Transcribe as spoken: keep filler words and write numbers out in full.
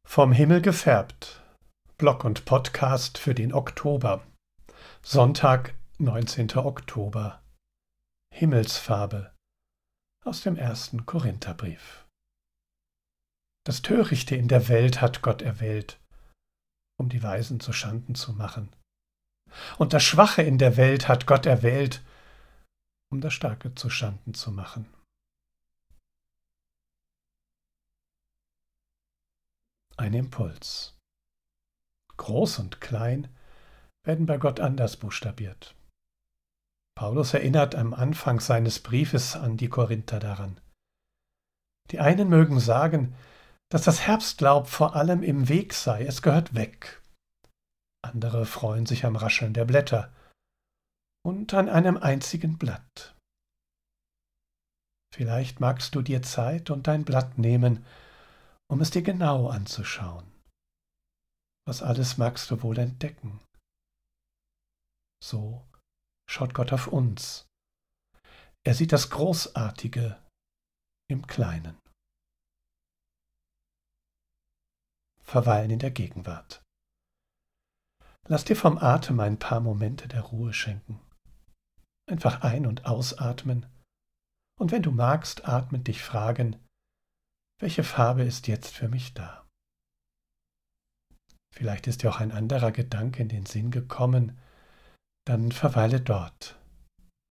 Vom Himmel gefärbt. Blog und Podcast für den Oktober. Sonntag, neunzehnter Oktober. Himmelsfarbe aus dem ersten Korintherbrief. Das Törichte in der Welt hat Gott erwählt, um die Weisen zu Schanden zu machen. Und das Schwache in der Welt hat Gott erwählt, um das Starke zu Schanden zu machen. Ein Impuls. Groß und klein werden bei Gott anders buchstabiert. Paulus erinnert am Anfang seines Briefes an die Korinther daran. Die einen mögen sagen, dass das Herbstlaub vor allem im Weg sei, es gehört weg. Andere freuen sich am Rascheln der Blätter und an einem einzigen Blatt. Vielleicht magst du dir Zeit und dein Blatt nehmen, um es dir genau anzuschauen. Was alles magst du wohl entdecken? So schaut Gott auf uns. Er sieht das Großartige im Kleinen. Verweilen in der Gegenwart. Lass dir vom Atem ein paar Momente der Ruhe schenken. Einfach ein- und ausatmen. Und wenn du magst, atmen dich fragen, welche Farbe ist jetzt für mich da? Vielleicht ist dir auch ein anderer Gedanke in den Sinn gekommen, dann verweile dort